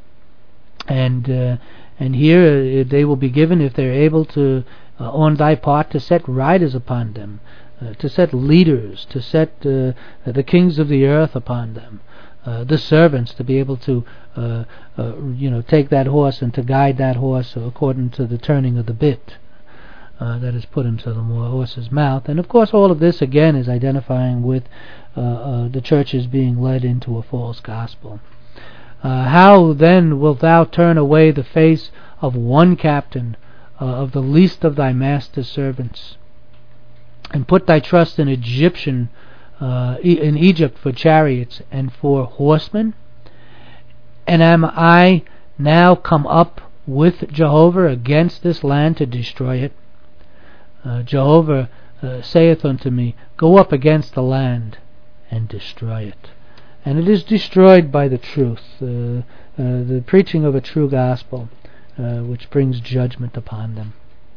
And uh, and here uh, they will be given, if they're able to, uh, on thy part, to set riders upon them, uh, to set leaders, to set uh, the kings of the earth upon them, uh, the servants to be able to, uh, uh, you know, take that horse and to guide that horse according to the turning of the bit uh, that is put into the horse's mouth. And of course, all of this again is identifying with uh, uh, the churches being led into a false gospel. Uh, how then wilt thou turn away the face of one captain uh, of the least of thy master's servants, and put thy trust in Egyptian uh, in Egypt for chariots and for horsemen? And am I now come up with Jehovah against this land to destroy it? Uh, Jehovah uh, saith unto me, go up against the land and destroy it. And it is destroyed by the truth, uh, uh, the preaching of a true gospel, uh, which brings judgment upon them.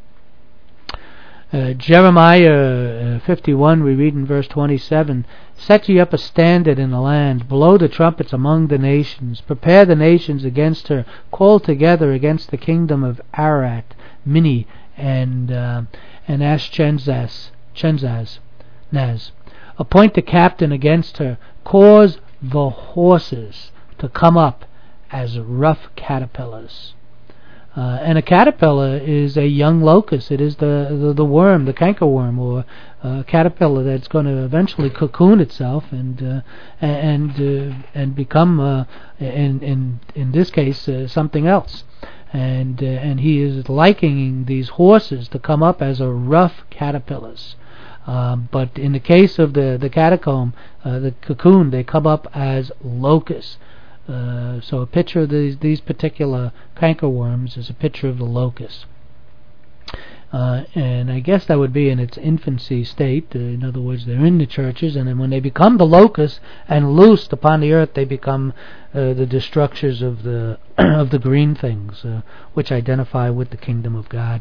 Uh, Jeremiah uh, fifty-one, we read in verse twenty-seven, set ye up a standard in the land, blow the trumpets among the nations, prepare the nations against her, call together against the kingdom of Ararat, Minni, and uh, and Ashkenaz, Chenzaz, Naz. Appoint a captain against her, cause the horses to come up as rough caterpillars. Uh, and a caterpillar is a young locust. It is the the, the worm, the cankerworm, or uh, caterpillar that's going to eventually cocoon itself and uh, and uh, and become, uh, in in in this case, uh, something else. And uh, and he is likening these horses to come up as a rough caterpillars. Um, but in the case of the the catacomb, uh, the cocoon, they come up as locusts. Uh, so a picture of these these particular cankerworms is a picture of the locust. Uh, and I guess that would be in its infancy state. Uh, in other words, they're in the churches, and then when they become the locusts and loosed upon the earth, they become uh, the destructors of the of the green things, uh, which identify with the kingdom of God.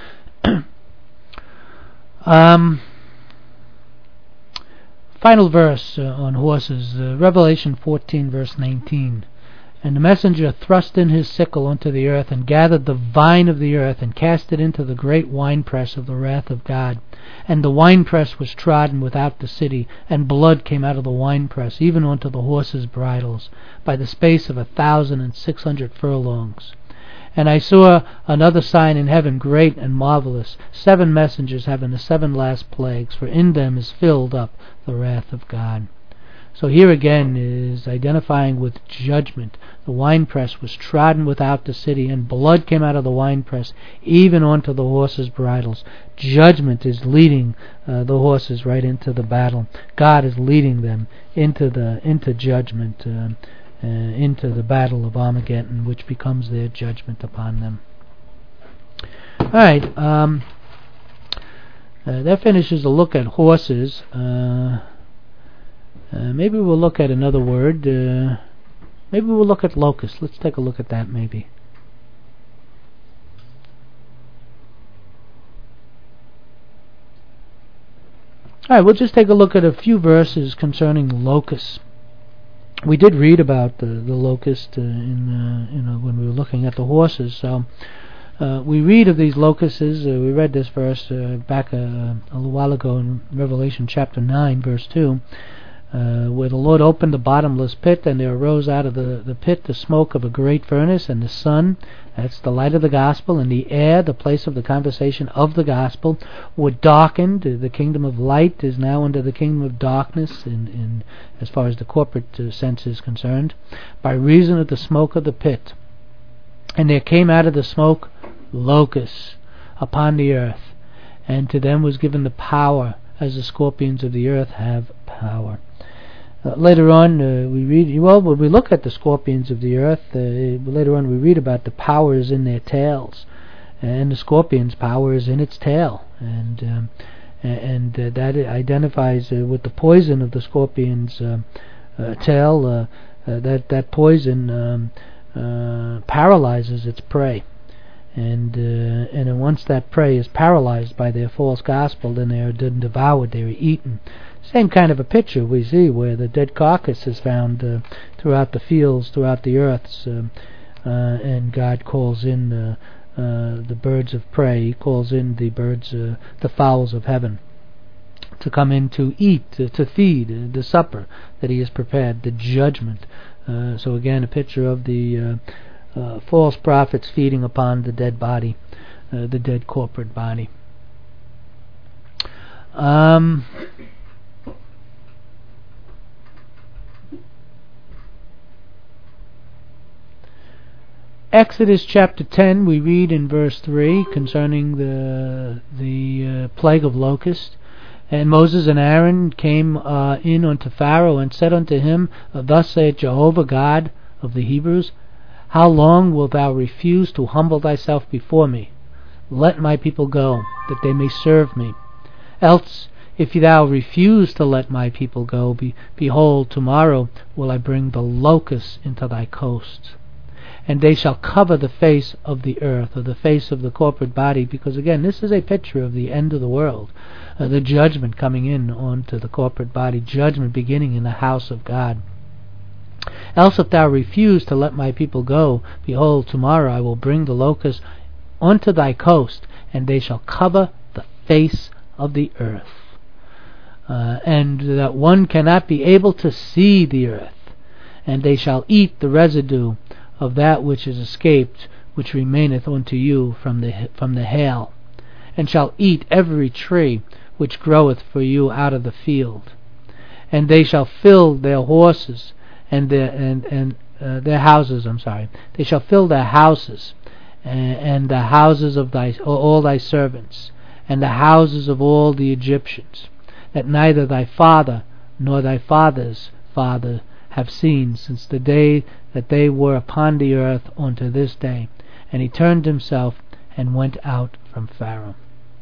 um. Final verse uh, on horses, uh, Revelation fourteen, verse nineteen. And the messenger thrust in his sickle unto the earth, and gathered the vine of the earth, and cast it into the great winepress of the wrath of God. And the winepress was trodden without the city, and blood came out of the winepress, even unto the horses' bridles, by the space of a thousand and six hundred furlongs. And I saw another sign in heaven, great and marvelous, seven messengers having the seven last plagues, for in them is filled up the wrath of God. So here again is identifying with judgment. The winepress was trodden without the city, and blood came out of the winepress, even onto the horses' bridles. Judgment is leading uh, the horses right into the battle. God is leading them into the into judgment. Uh, Uh, into the battle of Armageddon, which becomes their judgment upon them. Alright, um, uh, that finishes a look at horses. Uh, uh, maybe we'll look at another word. Uh, maybe we'll look at locusts. Let's take a look at that maybe. Alright, we'll just take a look at a few verses concerning locusts. We did read about the, the locust uh, in uh, you know when we were looking at the horses. So uh, we read of these locusts. Uh, we read this verse uh, back uh, a little while ago in Revelation chapter nine, verse two. uh, where the Lord opened the bottomless pit, and there arose out of the, the pit the smoke of a great furnace, and the sun, that's the light of the gospel, and the air, the place of the conversation of the gospel, were darkened. The kingdom of light is now under the kingdom of darkness, in, in as far as the corporate uh, sense is concerned, by reason of the smoke of the pit. And there came out of the smoke locusts upon the earth, and to them was given the power, as the scorpions of the earth have power. Uh, later on, uh, we read, well, when we look at the scorpions of the earth, uh, later on we read about the powers in their tails, and the scorpion's power is in its tail, and um, and uh, that identifies uh, with the poison of the scorpion's uh, uh, tail. Uh, uh, that that poison um, uh, paralyzes its prey, and uh, and then once that prey is paralyzed by their false gospel, then they are then devoured, they are eaten. Same kind of a picture we see where the dead carcass is found uh, throughout the fields, throughout the earths, uh, uh, and God calls in uh, uh, the birds of prey. He calls in the birds, uh, the fowls of heaven, to come in to eat, to, to feed, uh, the supper that He has prepared, the judgment. Uh, so again, a picture of the uh, uh, false prophets feeding upon the dead body, uh, the dead corporate body. Um... Exodus chapter ten, we read in verse three concerning the the uh, plague of locusts. And Moses and Aaron came uh, in unto Pharaoh and said unto him, Thus saith Jehovah God of the Hebrews, How long wilt thou refuse to humble thyself before me? Let my people go, that they may serve me. Else, if thou refuse to let my people go, be, behold, tomorrow will I bring the locusts into thy coasts. And they shall cover the face of the earth, or the face of the corporate body, because again, this is a picture of the end of the world, uh, the judgment coming in onto the corporate body, judgment beginning in the house of God. Else if thou refuse to let my people go, behold, tomorrow I will bring the locusts unto thy coast, and they shall cover the face of the earth. Uh, and that one cannot be able to see the earth, and they shall eat the residue of that which is escaped, which remaineth unto you from the from the hail, and shall eat every tree which groweth for you out of the field. And they shall fill their horses and their and and uh, their houses. I'm sorry. They shall fill their houses, and, and the houses of thy all thy servants, and the houses of all the Egyptians, that neither thy father nor thy father's father have seen since the day that they were upon the earth unto this day. And he turned himself and went out from Pharaoh.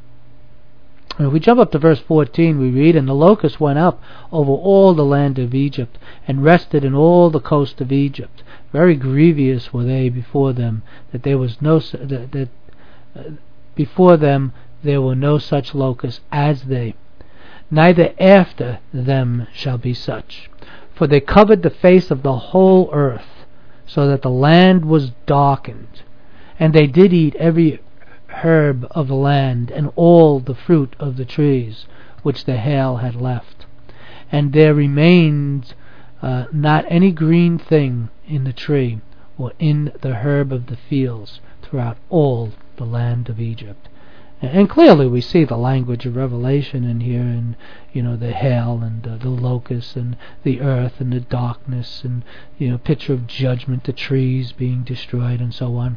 And if we jump up to verse fourteen, we read, And the locusts went up over all the land of Egypt, and rested in all the coast of Egypt. Very grievous were they before them, that there was no that, that uh, before them there were no such locusts as they. Neither after them shall be such. For they covered the face of the whole earth, so that the land was darkened. And they did eat every herb of the land, and all the fruit of the trees, which the hail had left. And there remained uh, not any green thing in the tree, or in the herb of the fields, throughout all the land of Egypt. And clearly we see the language of Revelation in here, and you know the hail and uh, the locusts and the earth and the darkness, and you know picture of judgment, the trees being destroyed, and so on.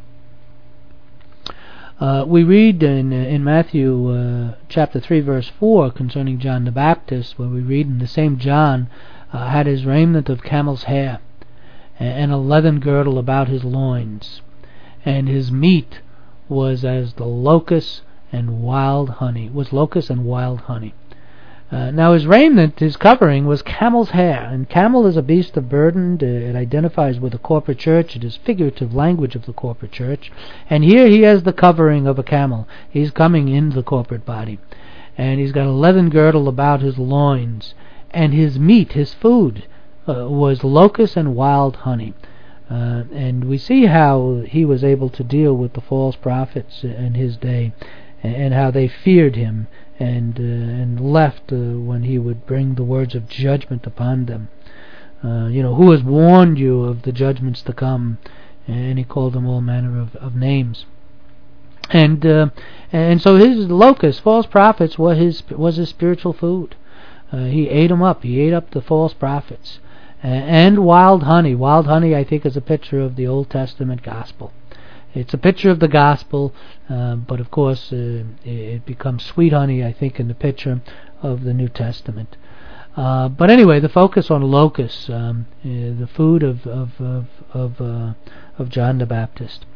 Uh, we read in in Matthew uh, chapter three verse four concerning John the Baptist, where we read, "And the same John uh, had his raiment of camel's hair, and a leathern girdle about his loins, and his meat was as the locust and wild honey, was locust and wild honey." Uh, now his raiment, his covering, was camel's hair, and camel is a beast of burden. It identifies with the corporate church. It is figurative language of the corporate church. And here he has the covering of a camel. He's coming in the corporate body. And he's got a leathern girdle about his loins. And his meat, his food, uh, was locust and wild honey. Uh, and we see how he was able to deal with the false prophets in his day, and how they feared him, and uh, and left uh, when he would bring the words of judgment upon them. Uh, you know, who has warned you of the judgments to come? And he called them all manner of, of names. And uh, and so his locusts, false prophets, was his was his spiritual food. Uh, he ate them up. He ate up the false prophets. Uh, and wild honey. Wild honey, I think, is a picture of the Old Testament gospel. It's a picture of the gospel, uh, but of course uh, it becomes sweet honey, I think, in the picture of the New Testament. Uh, but anyway, the focus on locusts, um, uh, the food of of of of, uh, of John the Baptist.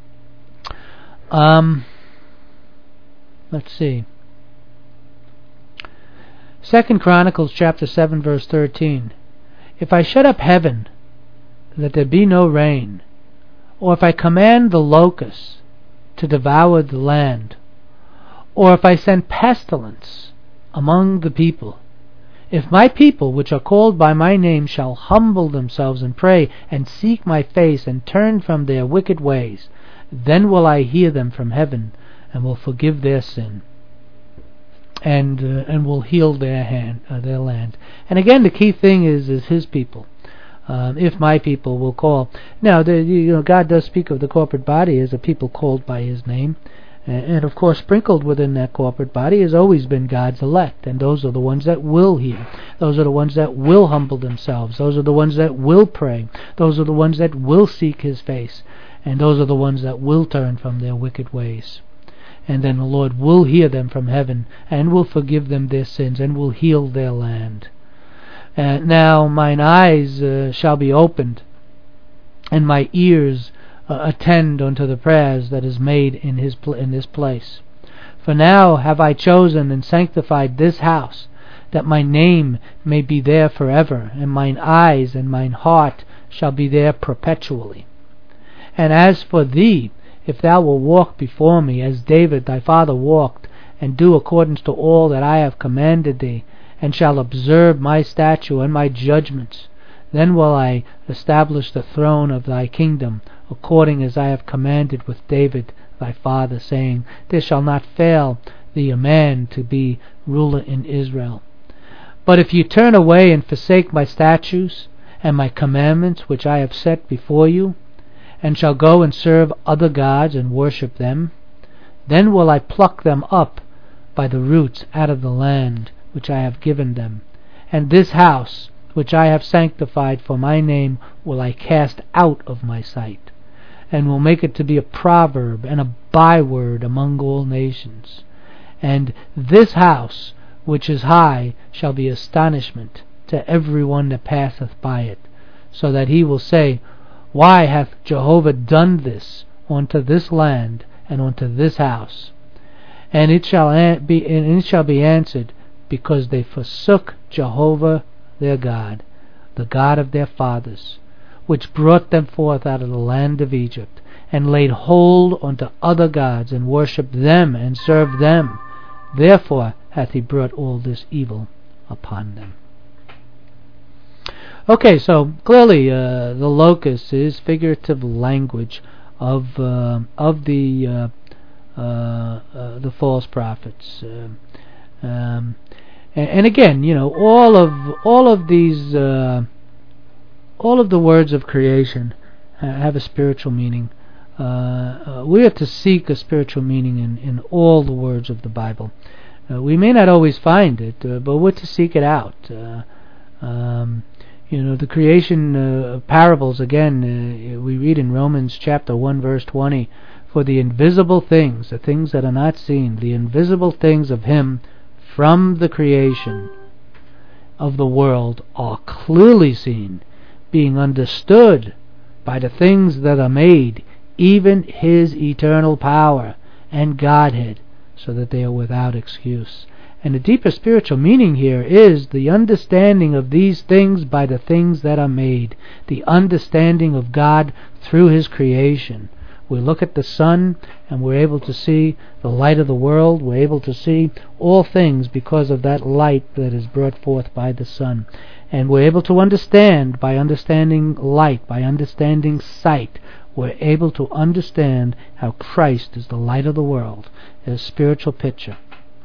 Um, let's see. Second Chronicles chapter seven, verse thirteen. If I shut up heaven, that there be no rain, or if I command the locusts to devour the land, or if I send pestilence among the people, if my people which are called by my name shall humble themselves and pray, and seek my face, and turn from their wicked ways, then will I hear them from heaven, and will forgive their sin, and uh, and will heal their hand, uh, their land. And again, the key thing is is His people. Um, if my people will call. Now, the, you know, God does speak of the corporate body as a people called by His name, and, and of course, sprinkled within that corporate body has always been God's elect, and those are the ones that will hear. Those are the ones that will humble themselves. Those are the ones that will pray. Those are the ones that will seek His face, and those are the ones that will turn from their wicked ways. And then the Lord will hear them from heaven, and will forgive them their sins, and will heal their land. Uh, now mine eyes uh, shall be opened, and my ears uh, attend unto the prayers that is made in his pl- in this place. For now have I chosen and sanctified this house, that my name may be there forever, and mine eyes and mine heart shall be there perpetually. And as for thee, if thou wilt walk before me, as David thy father walked, and do according to all that I have commanded thee, and shall observe my statute and my judgments, then will I establish the throne of thy kingdom, according as I have commanded with David thy father, saying, There shall not fail thee a man to be ruler in Israel. But if you turn away and forsake my statutes and my commandments which I have set before you, and shall go and serve other gods and worship them, then will I pluck them up by the roots out of the land which I have given them, and this house which I have sanctified for my name will I cast out of my sight, and will make it to be a proverb and a byword among all nations. And this house which is high shall be astonishment to every one that passeth by it, so that he will say, Why hath Jehovah done this unto this land and unto this house? And it shall an- be and it shall be answered, because they forsook Jehovah their God, the God of their fathers, which brought them forth out of the land of Egypt, and laid hold unto other gods, and worshipped them, and served them. Therefore hath he brought all this evil upon them. Okay, so clearly uh, the locust is figurative language of uh, of the uh, uh, uh, the false prophets. Uh, um, and, and again, you know, all of all of these uh, all of the words of creation have a spiritual meaning. Uh, uh, we are to seek a spiritual meaning in, in all the words of the Bible. Uh, we may not always find it, uh, but we're to seek it out. Uh, um, You know, the creation uh, parables, again, uh, we read in Romans chapter one, verse twenty, For the invisible things, the things that are not seen, the invisible things of Him from the creation of the world are clearly seen, being understood by the things that are made, even His eternal power and Godhead, so that they are without excuse. And the deeper spiritual meaning here is the understanding of these things by the things that are made, the understanding of God through His creation. We look at the sun and we're able to see the light of the world. We're able to see all things because of that light that is brought forth by the sun. And we're able to understand by understanding light, by understanding sight. We're able to understand how Christ is the light of the world, a spiritual picture.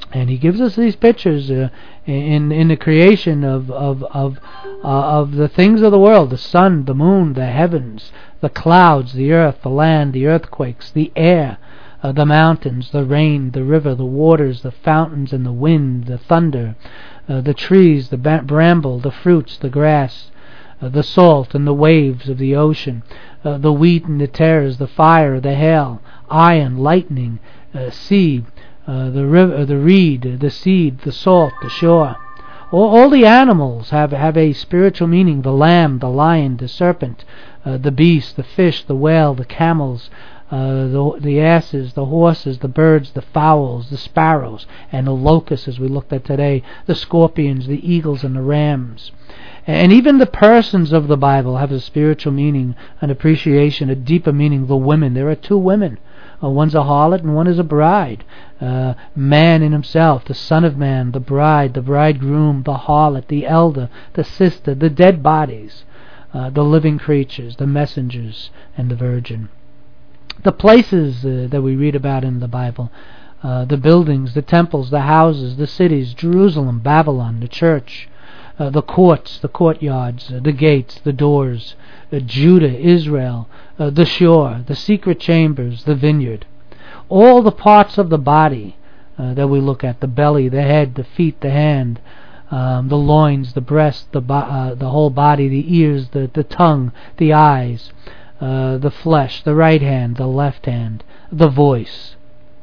And he gives us these pictures uh, in in the creation of of of uh, of the things of the world: the sun, the moon, the heavens, the clouds, the earth, the land, the earthquakes, the air, uh, the mountains, the rain, the river, the waters, the fountains, and the wind, the thunder, uh, the trees, the ba- bramble, the fruits, the grass, uh, the salt, and the waves of the ocean, uh, the wheat and the tares, the fire, the hail, iron, lightning, uh, sea. Uh, the river, the reed, the seed, the salt, the shore. All, all the animals have, have a spiritual meaning: the lamb, the lion, the serpent, uh, the beast, the fish, the whale, the camels, uh, the, the asses, the horses, the birds, the fowls, the sparrows, and the locusts, as we looked at today, the scorpions, the eagles, and the rams. And even the persons of the Bible have a spiritual meaning, an appreciation, a deeper meaning. The women, there are two women. Uh, one's a harlot and one is a bride. Uh, man in himself, the Son of Man, the bride, the bridegroom, the harlot, the elder, the sister, the dead bodies, uh, the living creatures, the messengers, and the virgin. The places uh, that we read about in the Bible, uh, the buildings, the temples, the houses, the cities, Jerusalem, Babylon, the church, uh, the courts, the courtyards, uh, the gates, the doors, uh, Judah, Israel, uh, the shore, the secret chambers, the vineyard. All the parts of the body uh, that we look at: the belly, the head, the feet, the hand, um, the loins, the breast, the bo- uh, the whole body, the ears, the, the tongue, the eyes, uh, the flesh, the right hand, the left hand, the voice.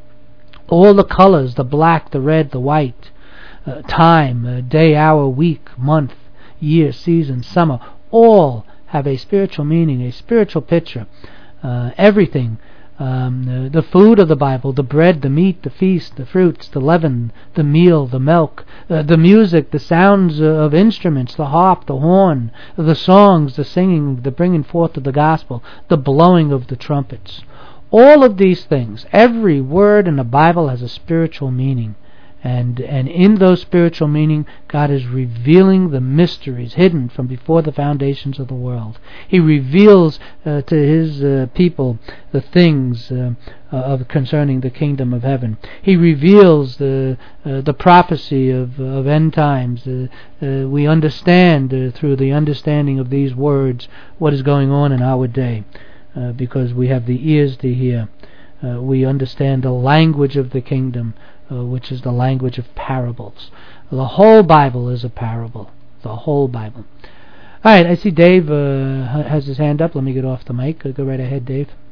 All the colors: the black, the red, the white, uh, time, uh, day, hour, week, month, year, season, summer. All have a spiritual meaning, a spiritual picture. Uh, everything. Um, the, the food of the Bible: the bread, the meat, the feast, the fruits, the leaven, the meal, the milk, uh, the music, the sounds of instruments, the harp, the horn, the songs, the singing, the bringing forth of the gospel, the blowing of the trumpets. All of these things, every word in the Bible has a spiritual meaning. And and in those spiritual meaning, God is revealing the mysteries hidden from before the foundations of the world. He reveals uh, to His uh, people the things uh, of concerning the kingdom of heaven. He reveals the uh, the prophecy of of end times. Uh, uh, we understand uh, through the understanding of these words what is going on in our day, uh, because we have the ears to hear. Uh, we understand the language of the kingdom, Uh, which is the language of parables. The whole Bible is a parable. The whole Bible. All right, I see Dave uh, has his hand up. Let me get off the mic. Go right ahead, Dave.